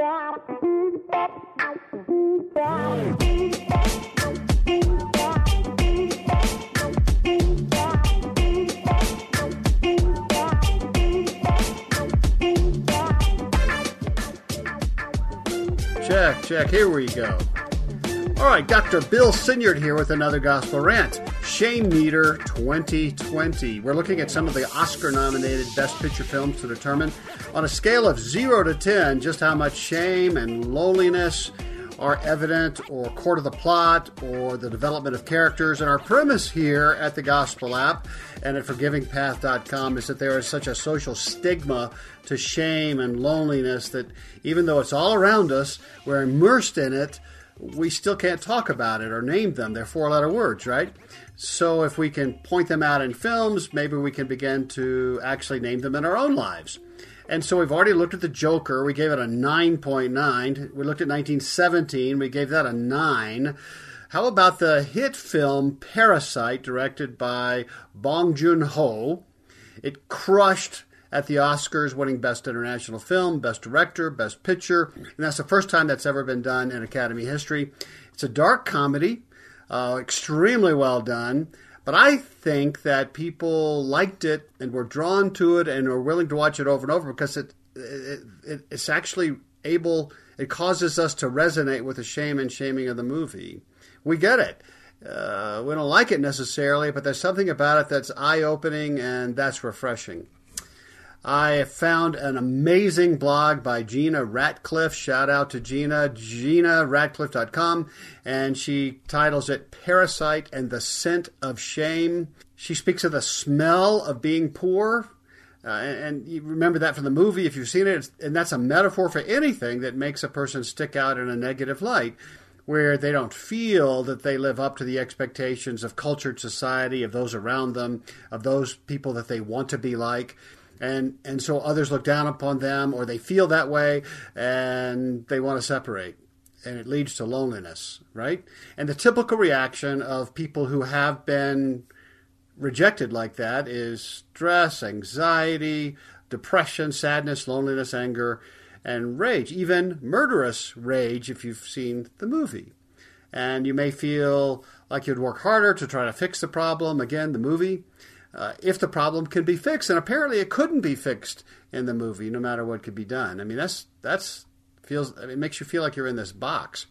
Check, here we go. All right, Dr. Bill Sinyard here with another Gospel Rant. Shame Meter 2020. We're looking at some of the Oscar-nominated Best Picture films to determine, on a scale of 0 to 10, just how much shame and loneliness are evident or core to the plot or the development of characters. And our premise here at the Gospel app and at ForgivingPath.com is that there is such a social stigma to shame and loneliness that even though it's all around us, we're immersed in it, we still can't talk about it or name them. They're four-letter words, right? So if we can point them out in films, maybe we can begin to actually name them in our own lives. And so we've already looked at The Joker. We gave it a 9.9. We looked at 1917. We gave that a 9. How about the hit film Parasite, directed by Bong Joon-ho? It crushed at the Oscars, winning Best International Film, Best Director, Best Picture. And that's the first time that's ever been done in Academy history. It's a dark comedy, extremely well done. But I think that people liked it and were drawn to it and are willing to watch it over and over because it's actually able, it causes us to resonate with the shame and shaming of the movie. We get it. We don't like it necessarily, but there's something about it that's eye-opening and that's refreshing. I found an amazing blog by Gina Ratcliffe. Shout out to Gina, GinaRatcliffe.com. And she titles it Parasite and the Scent of Shame. She speaks of the smell of being poor. And you remember that from the movie if you've seen it. And that's a metaphor for anything that makes a person stick out in a negative light, where they don't feel that they live up to the expectations of cultured society, of those around them, of those people that they want to be like. And so others look down upon them, or they feel that way, and they want to separate. And it leads to loneliness, right? And the typical reaction of people who have been rejected like that is stress, anxiety, depression, sadness, loneliness, anger, and rage. Even murderous rage if you've seen the movie. And you may feel like you'd work harder to try to fix the problem. Again, the movie. If the problem can be fixed, and apparently it couldn't be fixed in the movie, no matter what could be done. I mean, it makes you feel like you're in this box.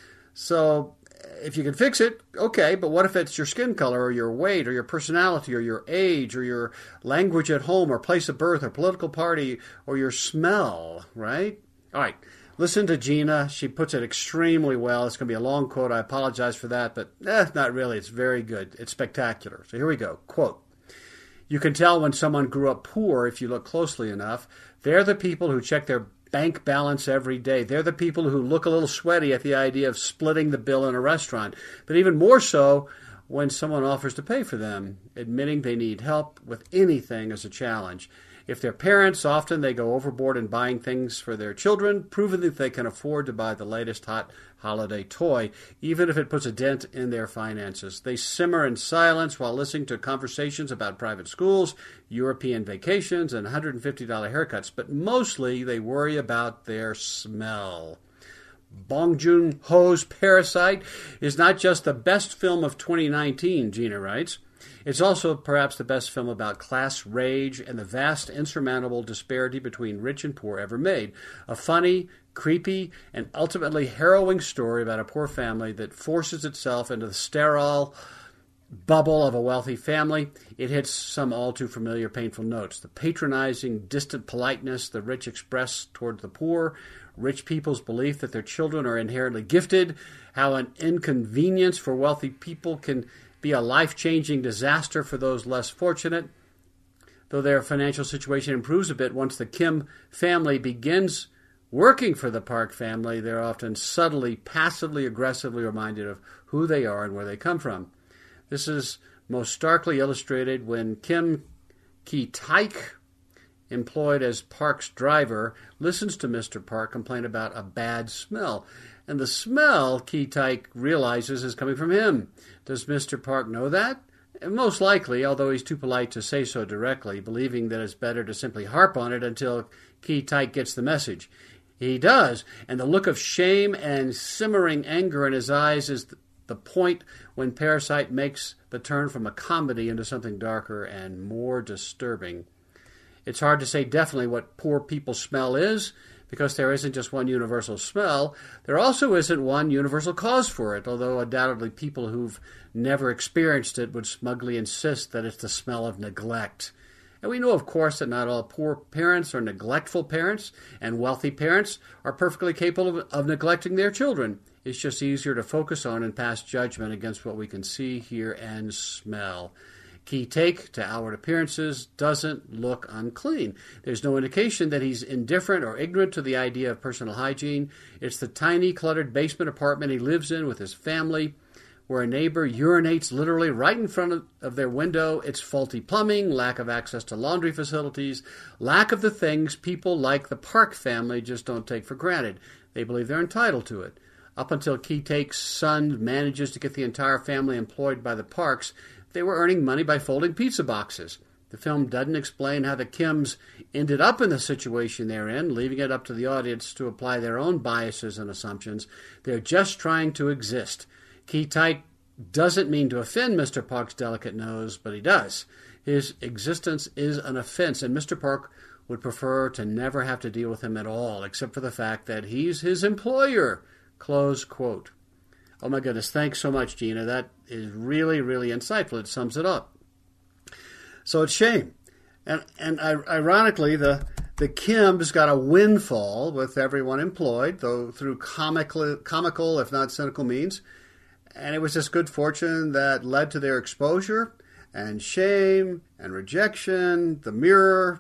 So if you can fix it, okay, but what if it's your skin color or your weight or your personality or your age or your language at home or place of birth or political party or your smell, right? All right, listen to Gina. She puts it extremely well. It's going to be a long quote. I apologize for that, but not really. It's very good. It's spectacular. So here we go. Quote. You can tell when someone grew up poor if you look closely enough. They're the people who check their bank balance every day. They're the people who look a little sweaty at the idea of splitting the bill in a restaurant. But even more so when someone offers to pay for them. Admitting they need help with anything is a challenge. If they're parents, often they go overboard in buying things for their children, proving that they can afford to buy the latest hot holiday toy, even if it puts a dent in their finances. They simmer in silence while listening to conversations about private schools, European vacations, and $150 haircuts, but mostly they worry about their smell. Bong Joon-ho's Parasite is not just the best film of 2019, Gina writes. It's also perhaps the best film about class rage and the vast, insurmountable disparity between rich and poor ever made. A funny, creepy, and ultimately harrowing story about a poor family that forces itself into the sterile bubble of a wealthy family. It hits some all too familiar painful notes. The patronizing, distant politeness the rich express toward the poor, rich people's belief that their children are inherently gifted, how an inconvenience for wealthy people can be a life-changing disaster for those less fortunate. Though their financial situation improves a bit once the Kim family begins working for the Park family, they're often subtly, passively, aggressively reminded of who they are and where they come from. This is most starkly illustrated when Kim Ki-taek, employed as Park's driver, listens to Mr. Park complain about a bad smell. And the smell, Ki-taek realizes, is coming from him. Does Mr. Park know that? Most likely, although he's too polite to say so directly, believing that it's better to simply harp on it until Ki-taek gets the message. He does. And the look of shame and simmering anger in his eyes is the point when Parasite makes the turn from a comedy into something darker and more disturbing. It's hard to say definitely what poor people smell is, because there isn't just one universal smell. There also isn't one universal cause for it, although undoubtedly people who've never experienced it would smugly insist that it's the smell of neglect. And we know, of course, that not all poor parents or neglectful parents, and wealthy parents are perfectly capable of neglecting their children. It's just easier to focus on and pass judgment against what we can see, hear, and smell. Key take to outward appearances: doesn't look unclean. There's no indication that he's indifferent or ignorant to the idea of personal hygiene. It's the tiny, cluttered basement apartment he lives in with his family, where a neighbor urinates literally right in front of their window. It's faulty plumbing, lack of access to laundry facilities, lack of the things people like the Park family just don't take for granted. They believe they're entitled to it. Up until Key Take's son manages to get the entire family employed by the Parks, they were earning money by folding pizza boxes. The film doesn't explain how the Kims ended up in the situation they're in, leaving it up to the audience to apply their own biases and assumptions. They're just trying to exist. Key Take doesn't mean to offend Mr. Park's delicate nose, but he does. His existence is an offense, and Mr. Park would prefer to never have to deal with him at all, except for the fact that he's his employer. Close quote. Oh my goodness, thanks so much, Gina. That is really, really insightful. It sums it up. So it's shame. And ironically, the Kims got a windfall with everyone employed, though through comical, if not cynical means. And it was this good fortune that led to their exposure and shame and rejection, the mirror,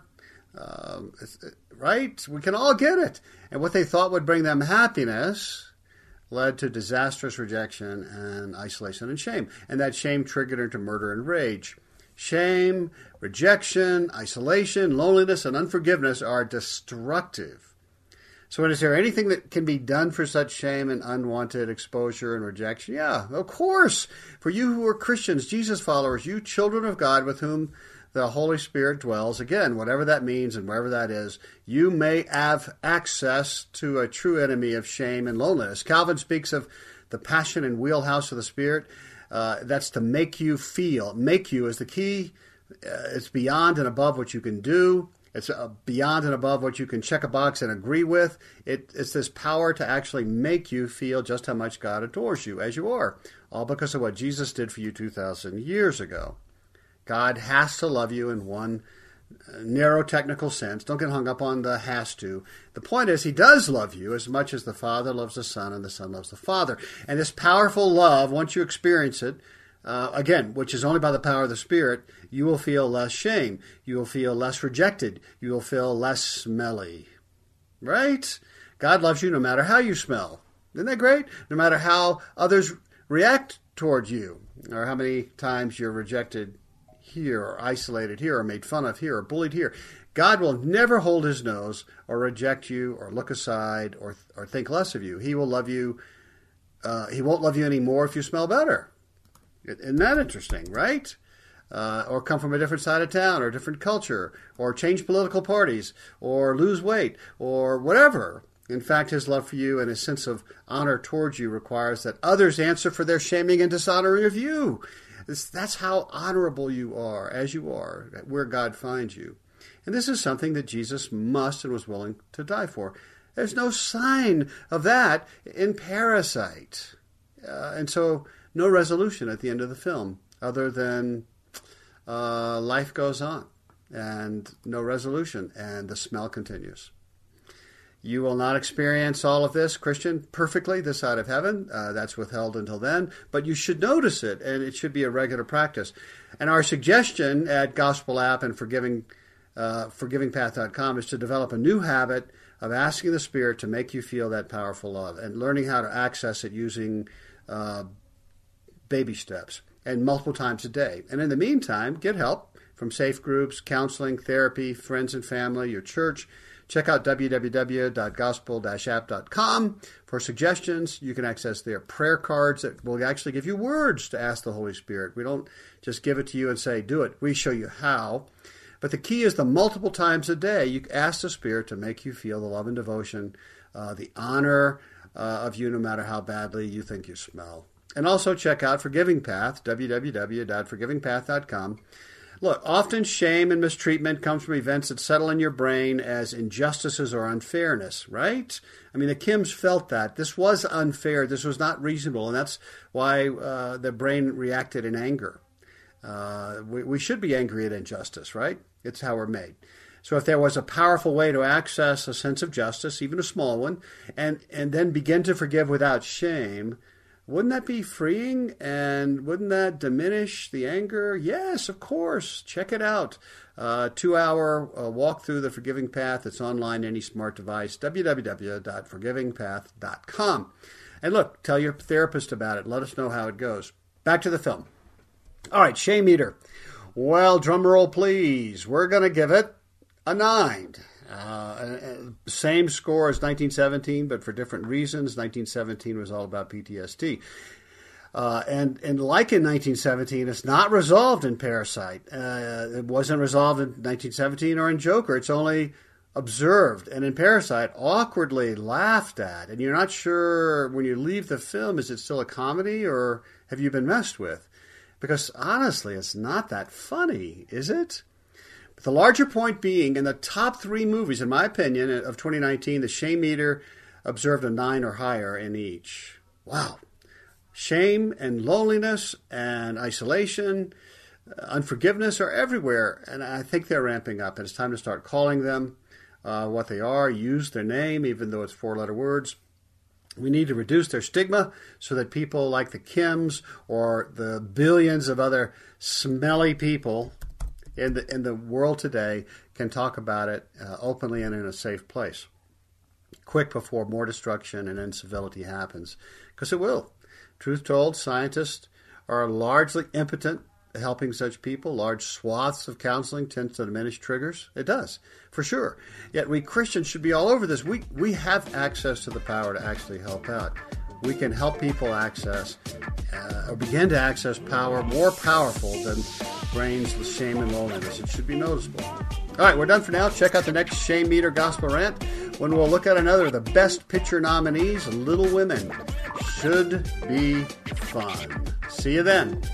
right? We can all get it. And what they thought would bring them happiness led to disastrous rejection and isolation and shame. And that shame triggered into murder and rage. Shame, rejection, isolation, loneliness, and unforgiveness are destructive. So is there anything that can be done for such shame and unwanted exposure and rejection? Yeah, of course. For you who are Christians, Jesus followers, you children of God with whom the Holy Spirit dwells, again, whatever that means and wherever that is, you may have access to a true enemy of shame and loneliness. Calvin speaks of the passion and wheelhouse of the Spirit. That's to make you feel. Make you is the key. It's beyond and above what you can do. It's beyond and above what you can check a box and agree with. It's this power to actually make you feel just how much God adores you as you are, all because of what Jesus did for you 2,000 years ago. God has to love you in one narrow technical sense. Don't get hung up on the has to. The point is, he does love you as much as the Father loves the Son and the Son loves the Father. And this powerful love, once you experience it, again, which is only by the power of the Spirit, you will feel less shame. You will feel less rejected. You will feel less smelly. Right? God loves you no matter how you smell. Isn't that great? No matter how others react toward you, or how many times you're rejected here, or isolated here, or made fun of here, or bullied here. God will never hold his nose or reject you or look aside or think less of you. He will love you. He won't love you anymore if you smell better. Isn't that interesting, right? Or come from a different side of town or a different culture, or change political parties, or lose weight, or whatever. In fact, his love for you and his sense of honor towards you requires that others answer for their shaming and dishonoring of you. That's how honorable you are, as you are, where God finds you. And this is something that Jesus must and was willing to die for. There's no sign of that in Parasite. And so no resolution at the end of the film, other than life goes on, and no resolution, and the smell continues. You will not experience all of this, Christian, perfectly this side of heaven. That's withheld until then. But you should notice it, and it should be a regular practice. And our suggestion at Gospel App and ForgivingPath.com is to develop a new habit of asking the Spirit to make you feel that powerful love and learning how to access it using baby steps and multiple times a day. And in the meantime, get help from safe groups, counseling, therapy, friends and family, your church. Check out www.gospel-app.com for suggestions. You can access their prayer cards that will actually give you words to ask the Holy Spirit. We don't just give it to you and say, do it. We show you how. But the key is the multiple times a day you ask the Spirit to make you feel the love and devotion, the honor of you no matter how badly you think you smell. And also check out Forgiving Path, www.forgivingpath.com. Look, often shame and mistreatment comes from events that settle in your brain as injustices or unfairness, right? I mean, the Kims felt that. This was unfair. This was not reasonable. And that's why the brain reacted in anger. We should be angry at injustice, right? It's how we're made. So if there was a powerful way to access a sense of justice, even a small one, and then begin to forgive without shame, wouldn't that be freeing? And wouldn't that diminish the anger? Yes, of course. Check it out. 2-hour walk through the Forgiving Path. It's online, any smart device, www.forgivingpath.com. And look, tell your therapist about it. Let us know how it goes. Back to the film. All right, Shame Eater. Well, drum roll, please. We're going to give it a 9. Same score as 1917, but for different reasons. 1917 was all about PTSD. And like in 1917, it's not resolved in Parasite. It wasn't resolved in 1917 or in Joker. It's only observed. And in Parasite, awkwardly laughed at. And you're not sure when you leave the film, is it still a comedy or have you been messed with? Because honestly, it's not that funny, is it? But the larger point being, in the top 3 movies, in my opinion, of 2019, the Shame Eater observed a 9 or higher in each. Wow. Shame and loneliness and isolation, unforgiveness are everywhere. And I think they're ramping up. And it's time to start calling them what they are, use their name, even though it's 4-letter words. We need to reduce their stigma so that people like the Kims or the billions of other smelly people in the world today can talk about it openly and in a safe place, quick before more destruction and incivility happens, because it will. Truth told, scientists are largely impotent at helping such people. Large swaths of counseling tends to diminish triggers. It does, for sure. Yet we Christians should be all over this. We have access to the power to actually help out. We can help people access or begin to access power more powerful than brains with shame and loneliness. It should be noticeable. All right, we're done for now. Check out the next Shame Eater Gospel Rant when we'll look at another of the best picture nominees, Little Women. Should be fun. See you then.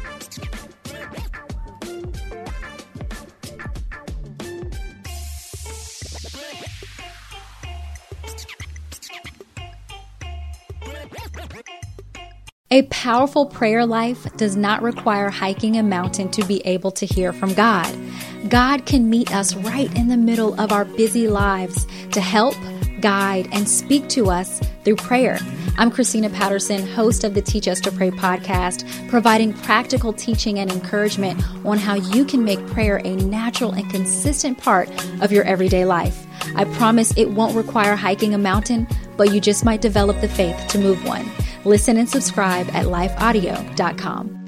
A powerful prayer life does not require hiking a mountain to be able to hear from God. God can meet us right in the middle of our busy lives to help, guide, and speak to us through prayer. I'm Christina Patterson, host of the Teach Us to Pray podcast, providing practical teaching and encouragement on how you can make prayer a natural and consistent part of your everyday life. I promise it won't require hiking a mountain, but you just might develop the faith to move one. Listen and subscribe at lifeaudio.com.